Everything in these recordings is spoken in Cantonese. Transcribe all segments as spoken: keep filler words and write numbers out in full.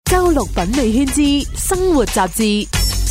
周六品味圈之生活雜誌。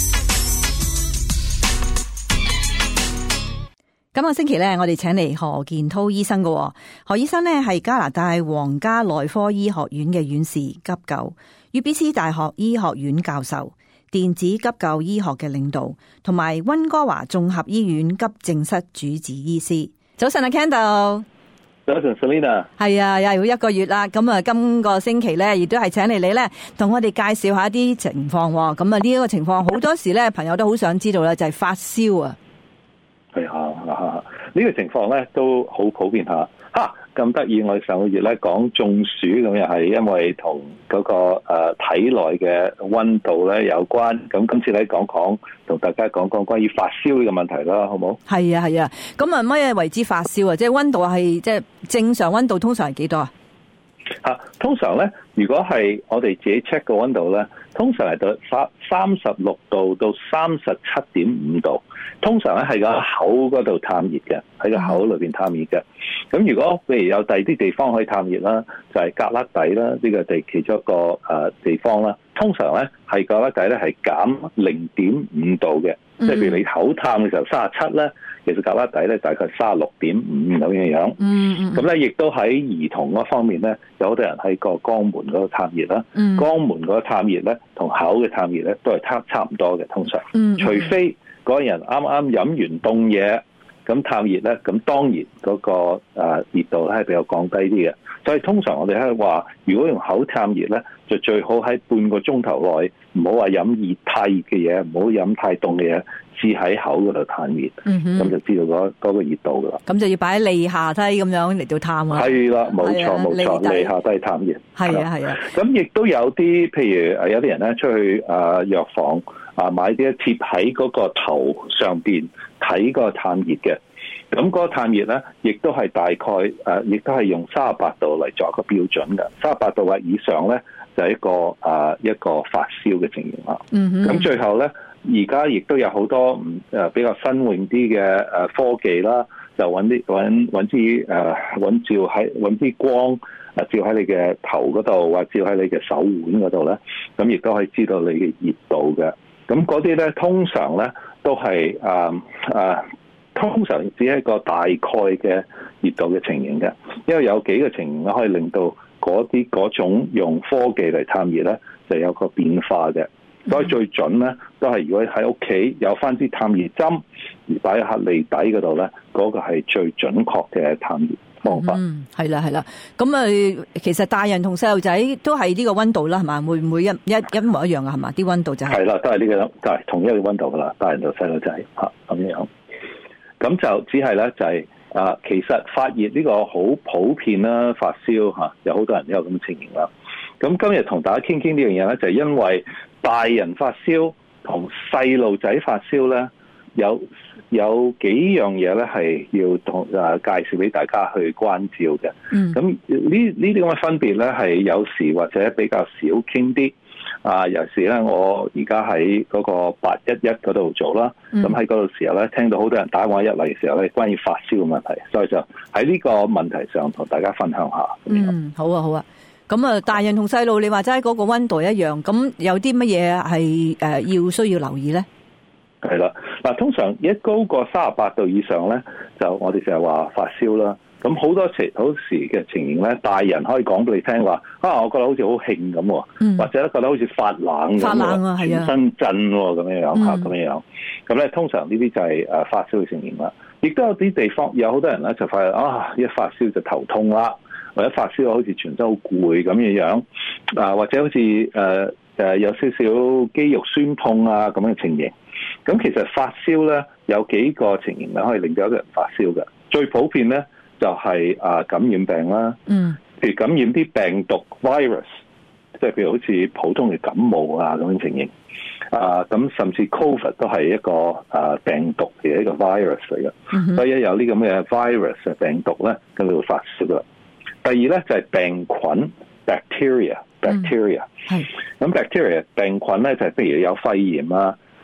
今個星期咧，我哋請嚟何健滔醫生嘅。何醫生呢係加拿大皇家內科醫學院嘅院士、急救、U B C 大學醫學院教授、電子急救醫學嘅領導，同埋溫哥華綜合醫院急症室主治醫師。早晨啊 Kendall。 早晨 Selina。 係啊，又要一個月啦。咁啊，今個星期咧，亦都係請嚟你咧，同我哋介紹下一啲情況。咁啊，呢一個情況好多時咧，朋友都好想知道咧，就係發燒啊。 係啊，呢、這個情況咧都好普遍下。吓咁得意，我哋上個月咧講中暑咁，又係因為同嗰、那個誒、呃、體內嘅溫度咧有關。咁今次咧講講，同大家講講關於發燒呢個問題啦，好唔好？ 係啊係啊。咁啊，乜嘢為之發燒啊？即係溫度係即係正常溫度，通常係幾多啊？ 吓，通常咧，如果係我哋自己 check 個溫度咧，通常係到三三十六度到三十七點五度。通常咧係個口嗰度探熱嘅，喺個口裏邊探熱嘅。咁如果譬如有第二啲地方可以探熱啦，就係胳肋底啦，呢個地其中一個誒地方啦。通常咧係胳肋底咧係減零點五度嘅，即係譬如你口探嘅時候三十七咧，其實胳肋底咧大概三十六點五咁樣樣。嗯嗯。咁咧亦都喺兒童嗰方面咧，有好多人喺個肛門嗰度探熱啦。嗯。肛門嗰個探熱咧，同口嘅探熱咧都係差差唔多嘅，通常。嗯。除非嗰個人啱啱飲完凍嘢，咁探熱咧，咁當然嗰個誒熱度咧係比較降低啲嘅。所以通常我哋係話，如果用口探熱咧，就最好喺半個鐘頭內，唔好話飲熱太熱嘅嘢，唔好飲太凍嘅嘢，至喺口嗰度探熱，咁、嗯、就知道嗰嗰個熱度噶啦。咁就要擺喺脷下低咁樣嚟到探啊。係啦，冇錯冇錯，脷下低探熱。係啊係啊。咁亦都有啲，譬如誒有啲人咧出去誒藥房啊買啲貼喺嗰個頭上邊睇個探熱嘅。咁嗰個探熱咧，亦都係大概誒，亦都係用三十八度嚟作一個標準嘅。三十八度或以上咧，就係一個誒、呃、一個發燒嘅情形啦。嗯哼。咁最後咧，而家亦都有好多唔誒比較新穎啲嘅誒科技啦，就揾啲揾揾啲誒揾照喺揾啲光啊照喺你嘅頭嗰度，或者照喺你嘅手腕嗰度咧，咁亦都可以知道你嘅熱度嘅。咁嗰啲咧，通常咧都係誒誒。呃呃通常只係一個大概嘅熱度嘅情形嘅，因為有幾個情形可以令到嗰啲嗰種用科技嚟探熱咧，就有個變化嘅。所以最準咧，都係如果喺屋企有翻啲探熱針，而擺喺脷底嗰度咧，嗰、嗰個係最準確嘅探熱方法。 嗯，係啦係啦。咁啊，其實大人同細路仔都係呢個溫度啦，係嘛？會唔會一一一模一樣啊？係嘛？啲溫度就係、係。係啦，都係呢、呢個，都係同一個溫度噶啦，大人同細路仔嚇咁樣。咁就只係咧，就係、是、啊，其實發熱呢個好普遍啦，發燒嚇、啊，有好多人都有咁嘅情形啦。咁今日同大家傾傾呢樣嘢咧，就係、是、因為大人發燒同細路仔發燒咧，有有幾樣嘢咧係要同啊介紹俾大家去關照嘅。嗯。咁呢呢啲咁嘅分別咧，係有時或者比較少傾啲。啊，有時咧，我而家喺嗰個八一一嗰度做啦，咁喺嗰度時候咧，聽到好多人打電話入嚟嘅時候咧，關於發燒嘅問題，所以就喺呢個問題上同大家分享下。 嗯，好啊，好啊。咁啊，大人同細路，你話齋嗰個溫度一樣，咁有啲乜嘢係誒要需要留意咧？ 係啦，嗱，通常一高過三十八度以上咧，就我哋成日話發燒啦。咁好多時好時嘅情形咧，大人可以講俾你聽話啊，我覺得好似好興咁，嗯、或者覺得好似發冷咁，發冷啊，全身震咁樣樣嚇，咁樣樣。咁咧，通常呢啲就係誒發燒嘅情形啦。亦都有啲地方有好多人咧就發現啊，一發燒就頭痛啦，或者發燒好似全身好攰咁樣樣啊，或者好似誒誒有少少肌肉酸痛啊咁嘅情形。咁其實發燒咧有幾個情形咧可以令到一個人發燒嘅，最普遍咧。就係啊感染病啦，嗯，譬如感染啲病毒 virus， 即係譬如好似普通嘅感冒啊咁樣情形，啊咁甚至 COVID 都係一個啊病毒嘅一個 virus 嚟嘅，嗯、所以一有呢咁嘅 virus 嘅病毒咧，咁就會發燒啦。第二咧就係病菌 bacteria，bacteria，係咁 bacteria 病菌咧就係譬如有肺炎啊。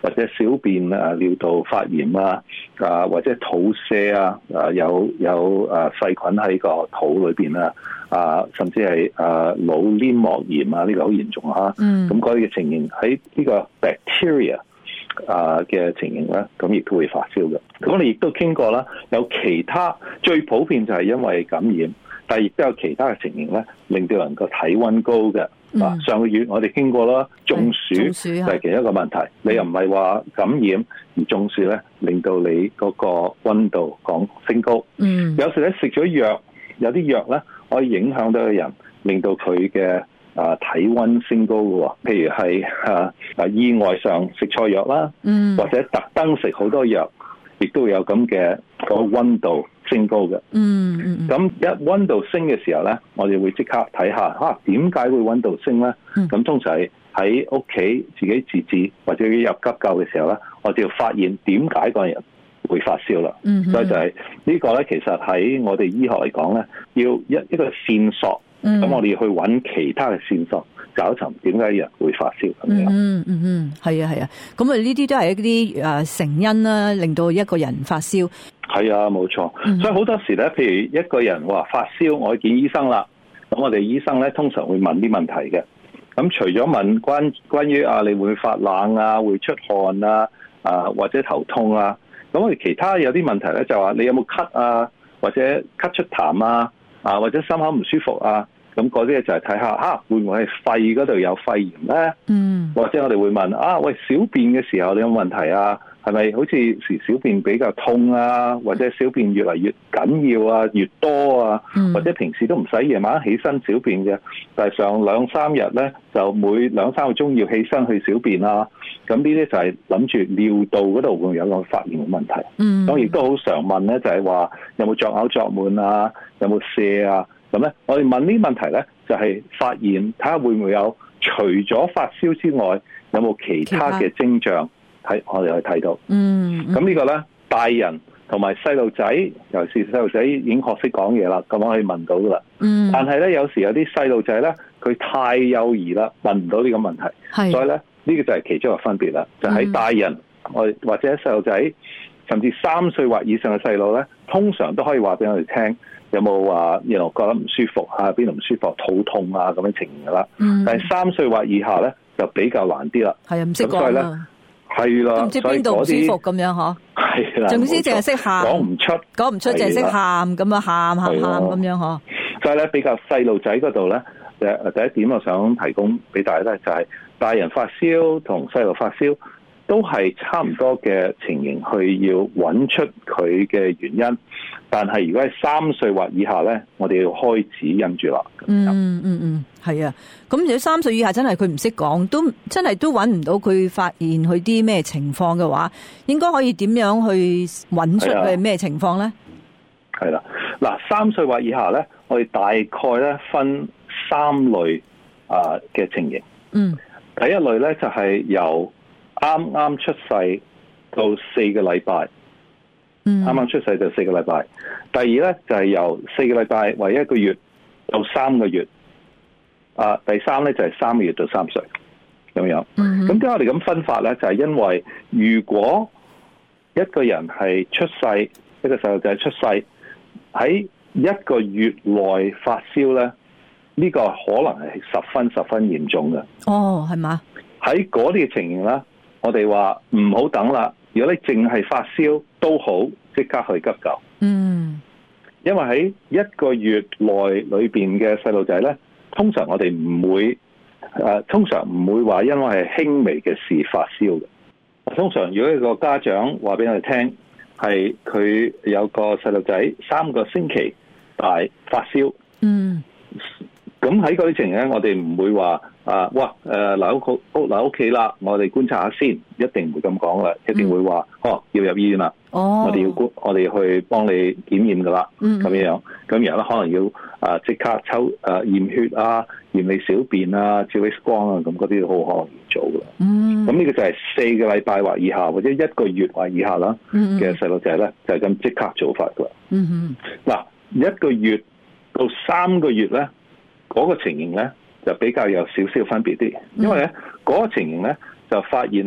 或者小便啊尿道發炎啊，啊或者肚瀉啊，啊有有啊細菌喺個肚裏邊啊，啊甚至係啊腦黏膜炎啊，呢、這個好嚴重嚇。嗯。咁嗰啲嘅情形喺呢個 bacteria 啊嘅情形咧，咁亦都會發燒嘅。咁我哋亦都傾過啦，有其他最普遍就係因為感染，但係亦都有其他嘅情形咧，令到人個體溫高嘅。啊、嗯！上個月我哋傾過啦，中暑就係其中一個問題。嗯、你又唔係話感染而中暑咧，令到你嗰個溫度講升高。嗯，有時咧食咗藥，有啲藥咧可以影響到個人，令到佢嘅啊體溫升高嘅喎。譬如係啊啊意外上食錯藥啦，嗯，或者特登食好多藥，亦都有咁嘅個溫度升高嘅。嗯嗯，咁一溫度升嘅時候咧，我哋會即刻睇下嚇點解會溫度升咧？咁、嗯、通常係喺屋企自己自治或者入急救嘅時候咧，我哋要發現點解個人會發燒啦。嗯，所以就係呢個咧，其實喺我哋醫學嚟講咧，要一一個線索。咁、嗯、我哋要去揾其他嘅線索，找尋點解人會發燒咁樣。 嗯嗯嗯，係啊係啊，咁啊呢啲都係一啲誒成因啦，令到一個人發燒。 係啊，冇錯。嗯、所以好多時咧，譬如一個人話發燒，我去見醫生啦。咁我哋醫生咧通常會問啲問題嘅。咁除咗問關關於啊，你會唔會發冷啊，會出汗啊，啊或者頭痛啊，咁我哋其他有啲問題咧就話你有冇咳啊，或者咳出痰啊，啊或者心口唔舒服啊。咁嗰啲就係睇下嚇會唔會係肺嗰度有肺炎咧？嗯，或者我哋會問啊，喂，小便嘅時候你有冇問題啊？係咪好似時小便比較痛啊？或者小便越嚟越緊要啊，越多啊？或者平時都唔使夜晚起身小便嘅，但係上兩三日咧就每兩三個鐘要起身去小便啊？咁呢啲就係諗住尿道嗰度會唔會有個發炎嘅問題？嗯，咁亦都好常問咧，就係話有冇作嘔作悶啊？有冇瀉啊？咁咧，我哋問呢啲問題咧，就係、是、發現睇下會唔會有除咗發燒之外，有冇其他嘅徵象，睇我哋去睇到。嗯，咁呢個咧，大人同埋細路仔，尤其是細路仔已經學識講嘢啦，咁我可以問到噶啦。嗯，但係咧，有時有啲細路仔咧，佢太幼兒啦，問唔到呢個問題。所以咧，呢、這個就係其中一個分別啦。就喺、是、大人，我、嗯、或者細路仔，甚至三歲或以上嘅細路咧，通常都可以話俾我哋聽。有冇話原來覺得唔舒服啊？邊度唔舒服？肚痛啊咁樣情形噶啦。嗯。但係三歲或以下咧，就比較難啲啦。係啊，唔識講啊。係啦。都唔知邊度唔舒服咁樣嗬。係啦。總之淨係識喊。講唔出。講唔出淨係識喊咁啊，喊喊喊咁樣嗬。所以咧，比較細路仔嗰度咧，誒第一點我想提供俾大家咧，就係大人發燒同細路發燒都係差唔多嘅情形，去要揾出佢嘅原因。但係如果係三歲或以下咧，我哋要開始忍住啦。嗯嗯嗯，係啊。咁如果三歲以下真係佢唔識講，都真係都揾唔到佢發現佢啲咩情況嘅話，應該可以點樣去揾出佢係咩情況咧？ 係啦，嗱，三歲或以下咧，我哋大概咧分三類啊嘅情形。嗯，第一類咧就係由啱啱出世到四個禮拜。啱啱出世就四個禮拜，第二咧就係、是、由四個禮拜或一個月到三個月，啊，第三咧就係、是、三個月到三歲咁樣。咁點解我哋咁分法咧？就係、是、因為如果一個人係出世，一個細路仔出世喺一個月內發燒咧，呢、這個可能係十分十分嚴重嘅。 哦，係嘛？ 喺嗰啲嘅情形咧，我哋話唔好等啦。如果你淨係發燒都好，即刻去急救。嗯，因為喺一個月內裏邊嘅細路仔咧，通常我哋唔會誒、呃，通常唔會話因為係輕微嘅事發燒嘅。通常如果一個家長話俾我哋聽，係佢有個細路仔三個星期大發燒。嗯，咁喺嗰啲情形咧，我哋唔會話。啊！哇！誒留屋屋留屋企啦，我哋觀察下先，一定唔會咁講啦，一定會話、嗯、哦要入醫院啦。哦，我哋要觀，我哋去幫你檢驗噶啦。嗯，咁樣樣，咁然後咧可能要啊即刻抽誒、啊、驗血啊，驗你小便啊，照 X 光啊，咁嗰啲都好可能要做噶。嗯，咁呢個就係四個禮拜或以下，或者一個月或以下啦嘅細路仔咧，就係咁即刻做法噶。嗯哼，嗱一個月到三個月咧，嗰、嗰個情形咧。就比較有少少分別啲，因為咧嗰、那個情形咧就發現咧，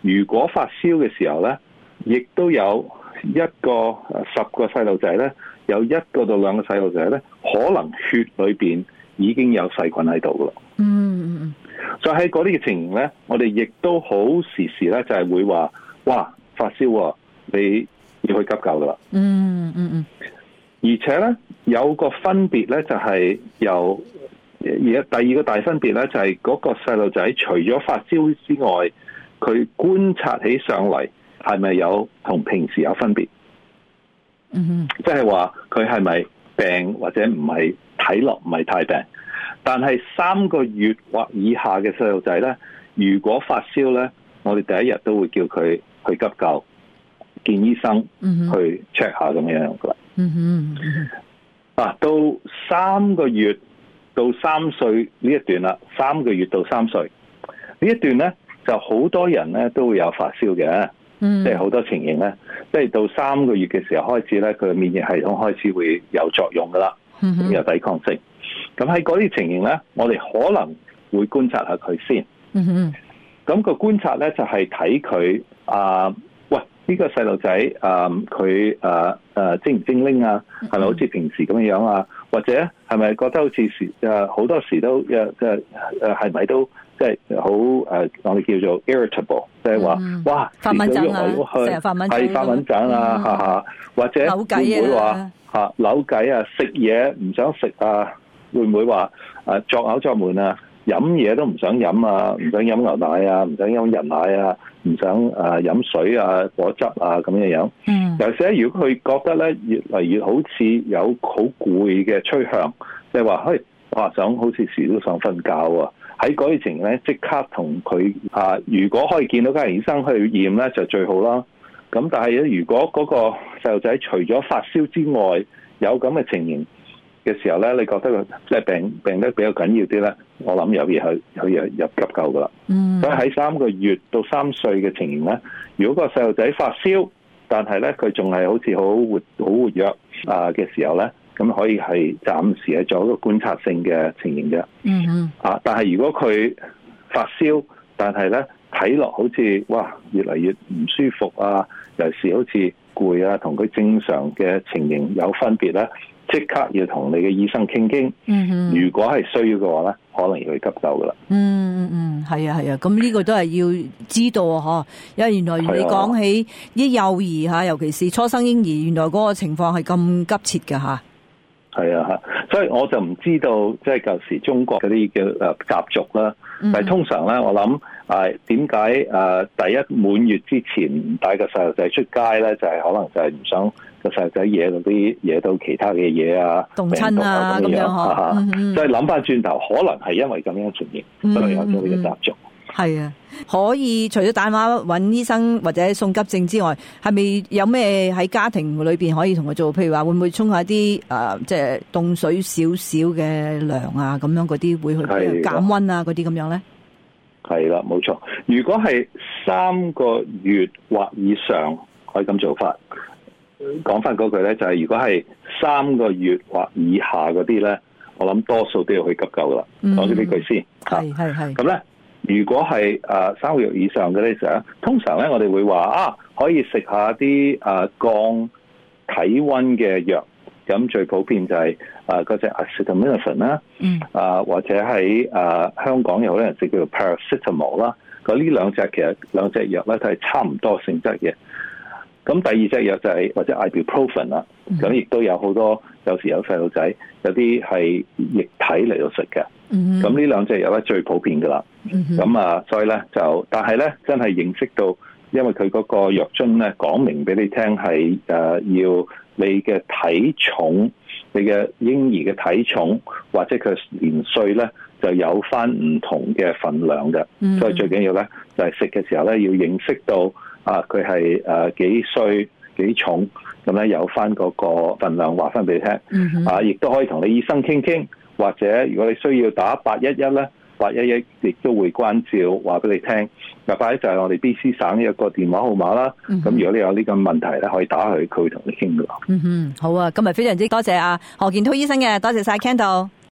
如果發燒嘅時候咧，亦都有一個十個細路仔咧，有一個到兩個細路仔咧，可能血裏邊已經有細菌喺度噶啦。 嗯嗯嗯。 所以喺嗰啲嘅情形咧，我哋亦都好時時咧就係會話，哇，發燒喎，你要去急救噶啦。 嗯嗯嗯。 而且咧有個分別咧，就係由而家第二個大分別咧，就係嗰個細路仔除咗發燒之外，佢觀察起上嚟係咪有同平時有分別？ 嗯， 即係話佢係咪病或者唔係睇落唔係太病？但係三個月或以下嘅細路仔咧，如果發燒咧，我哋第一日都會叫佢去急救，見醫生去 check 下咁樣噶啦。 嗯哼， 啊，到三個月到三歲呢一段啦，三個月到三歲呢一段咧，就好多人咧都會有發燒嘅，即係好多情形咧，即係到三個月嘅時候開始咧，佢嘅免疫系統開始會有作用噶啦，咁有抵抗性。咁喺嗰啲情形咧，我哋可能會觀察下佢先。 嗯哼， 咁個觀察咧就係睇佢啊。呢個細路仔誒佢誒誒精唔精靈啊？係咪好似平時咁樣樣啊？或者係咪覺得好似時誒好多時都誒即係誒係咪都即係好誒我哋叫做 irritable， 即係話哇發敏疹啊，成日發敏係發敏疹啊嚇嚇，或者會唔會話嚇扭計啊？食嘢唔想食啊？會唔會話誒作嘔作悶啊？飲嘢都唔想飲啊，唔想飲牛奶啊，唔想飲人奶啊，唔想誒飲水啊、果汁啊咁樣樣。嗯。尤其是咧，如果佢覺得咧越嚟越好似有好攰嘅趨向，即係話，嘿，哇，想好似時都想瞓覺啊！喺嗰啲情形咧，即刻同佢啊，如果可以見到家庭醫生去驗咧，就最好啦。咁但係咧，如果嗰個細路仔除咗發燒之外，有咁嘅情形嘅時候咧，你覺得佢即係病病得比較緊要啲咧，我諗有嘢去去入入急救噶啦。嗯，所以喺三個月到三歲嘅情形咧，如果個細路仔發燒，但係咧佢仲係好似好活好活躍啊嘅時候咧，咁可以係暫時係做一個觀察性嘅情形嘅。嗯嗯。啊，但係如果佢發燒，但係咧睇落好似哇越嚟越唔舒服啊，尤其是好似攰啊，同佢正常嘅情形有分別咧。即刻要同你嘅醫生傾傾，嗯哼，如果係需要嘅話咧，可能要去急救噶啦。嗯嗯嗯，係啊係啊，咁呢個都係要知道啊，嗬，因為原來你講起啲幼兒吓，尤其是初生嬰兒，原來嗰個情況係咁急切㗎吓。係啊吓，所以我就唔知道即係舊時中國嗰啲嘅誒習俗啦，嗯、但係通常咧，我諗誒點解誒第一滿月之前唔帶個細路仔出街咧，就係、是、可能就係唔想個細路仔惹到啲惹到其他嘅嘢啊，凍親啊咁樣嗬。所以諗翻轉頭，可能係因為咁樣出現，所以有咗呢個習俗。係啊，可以除咗打電話揾醫生或者送急症之外，係咪有咩喺家庭裏邊可以同佢做？譬如話會唔會沖下啲誒，即係凍水少少嘅涼啊，咁樣嗰啲會去減溫啊，嗰啲咁樣咧？係啦，冇錯。如果係三個月或以上，可以咁做法。講翻嗰句咧，就係、是、如果係三個月或以下嗰啲咧，我諗多數都要去急救噶啦。講咗呢句先。係係係。咁咧。如果係誒三個月以上嘅咧，就通常咧我哋會話啊，可以食下啲誒降體溫嘅藥。咁最普遍就係誒嗰隻 acetaminophen 啦，嗯，啊或者喺誒香港有好多人食叫做 paracetamol 啦。咁呢兩隻其實兩隻藥咧都係差唔多性質嘅。咁第二隻藥就係或者 ibuprofen 啦。咁亦都有好多有時有細路仔有啲係液體嚟到食嘅。咁呢兩隻藥咧最普遍噶啦。咁啊，所以咧就，但係咧真係認識到，因為佢嗰個藥樽咧講明俾你聽係誒要你嘅體重，你嘅嬰兒嘅體重或者佢年歲咧就有翻唔同嘅份量嘅。Mm-hmm. 所以最緊要咧就係食嘅時候咧要認識到啊佢係誒幾歲幾重，咁咧有翻嗰個份量話翻俾你聽。Mm-hmm. 啊，亦都可以同你醫生傾傾，或者如果你需要打八一一咧。八一一亦都會關照話俾你聽，嗱，八一就係我哋 B C 省一個電話號碼啦。咁、嗯、如果你有呢個問題咧，可以打去，佢會同你傾噶。嗯哼，好啊，今日非常之多謝啊何健滔醫生嘅，多謝晒 Ken 到。